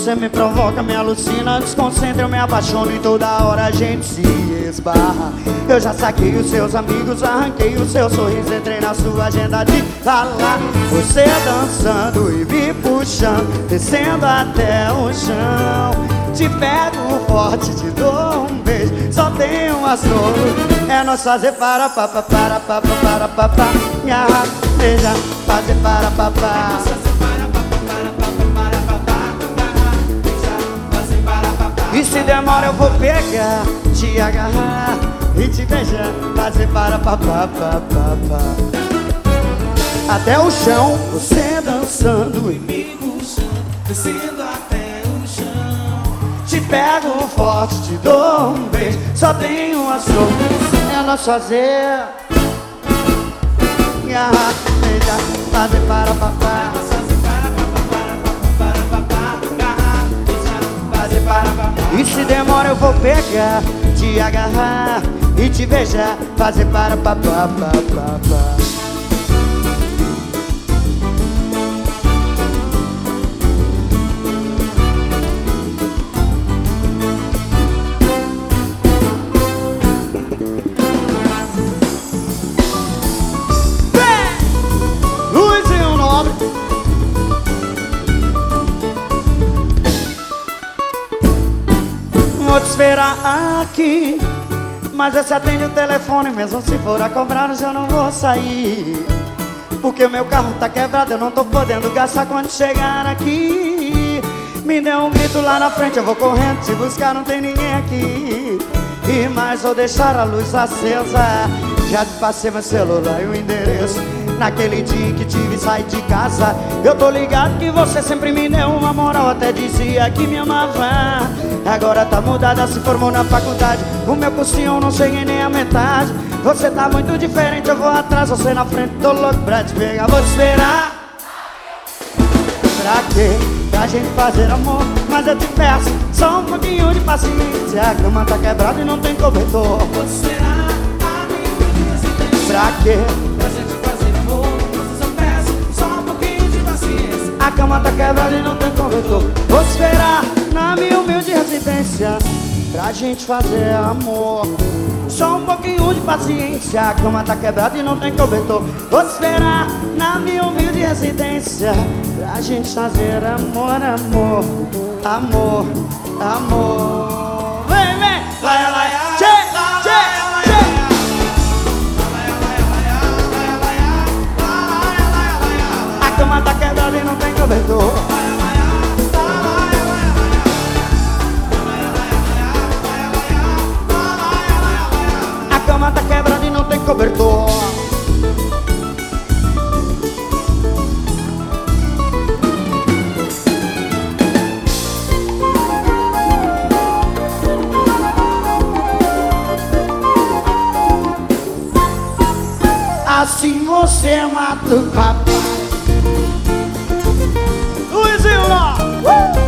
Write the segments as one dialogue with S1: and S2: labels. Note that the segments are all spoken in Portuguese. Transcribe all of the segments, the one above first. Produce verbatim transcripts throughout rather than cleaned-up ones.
S1: você me provoca, me alucina, desconcentra, eu me apaixono e toda hora a gente se esbarra. Eu já saquei os seus amigos, arranquei o seu sorriso, entrei na sua agenda de falar. Você dançando e me puxando, descendo até o chão. Te pego forte, te dou um beijo, só tem um astro. É nós fazer para papá, para papá, para papá, me arrasta, beija, fazer para papá. E se demora eu vou pegar, te agarrar e te beijar, fazer para papá, papá, papá. Até o chão, você dançando e me puxando, descendo até o chão. Te pego forte, te dou um beijo, só tem uma solução. É nós fazer, me agarrar, beijar, fazer para papá. E se demora eu vou pegar, te agarrar e te beijar, fazer para papá, papá, papá. Luizinho Nobre. Vou te esperar aqui, mas você atende o telefone, mesmo se for a cobrar, eu não vou sair. Porque o meu carro tá quebrado, eu não tô podendo gastar quando chegar aqui. Me dê um grito lá na frente, eu vou correndo te buscar, não tem ninguém aqui. E mais vou deixar a luz acesa, já te passei meu celular e o endereço. Naquele dia que tive sair de casa, eu tô ligado que você sempre me deu uma moral, até dizia que me amava. Agora tá mudada, se formou na faculdade, o meu cursinho eu não cheguei nem a metade. Você tá muito diferente, eu vou atrás, você na frente, tô louco pra te pegar. Vou te esperar. Pra quê? Pra gente fazer amor, mas eu te peço só um pouquinho de paciência. A cama tá quebrada e não tem cobertor.
S2: Vou te esperar, amigo, assim.
S1: Pra quê?
S2: Pra gente fazer amor, mas eu só peço só um pouquinho de paciência.
S1: A cama tá quebrada e não tem cobertor. Vou te esperar na minha humilde residência, pra gente fazer amor. Só um pouquinho de paciência, a cama tá quebrada e não tem cobertor. Vou te esperar na minha humilde residência, pra gente fazer amor, amor, amor, amor. Vem, vem!
S2: Laia, laia,
S1: Tchê, tchê, tchê. A cama tá quebrada e não tem cobertor. A cama tá quebrada e não tem cobertor. Assim você mata o papai. Luizinho lá. Uh!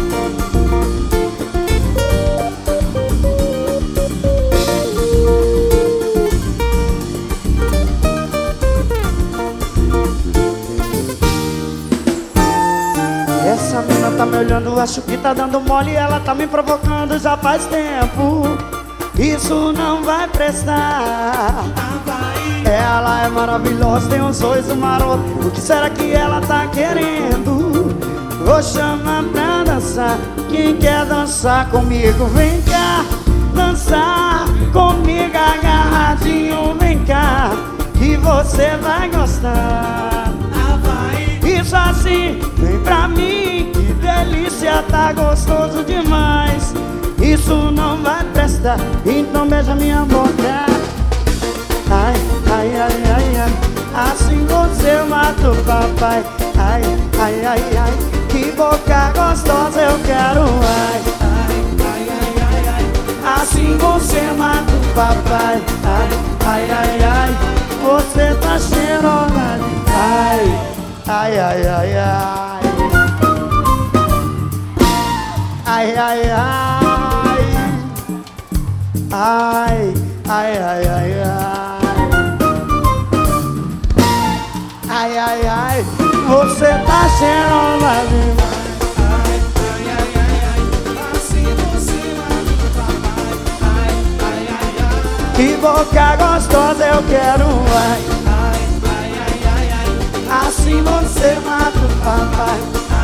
S1: Essa mina tá me olhando, acho que tá dando mole. Ela tá me provocando já faz tempo. Isso não vai prestar. Ela é maravilhosa, tem um sorriso maroto. O que será que ela tá querendo? Vou chamar pra dançar. Quem quer dançar comigo, vem cá. Dançar comigo agarradinho, vem cá, que você vai gostar. Isso assim, vem pra mim, que delícia, tá gostoso demais. Isso não vai prestar, então beija minha boca. Ai, ai, ai, ai, ai, assim você mata o papai. Ai, ai, ai, ai, que boca gostosa eu quero. Ai, ai, ai, ai, ai, ai, assim você mata o papai. Ai, ai, ai, ai, você tá cheirosa. Ai, ai, ai, ai, ai, ai, ai, ai, ai, ai, ai, ai, ai. Ai, ai, ai, você tá cheirosa demais.
S2: Ai, ai, ai,
S1: Que boca gostosa eu quero, ai.
S2: Ai, ai, ai, ai, ai.
S1: Assim você mata o papai.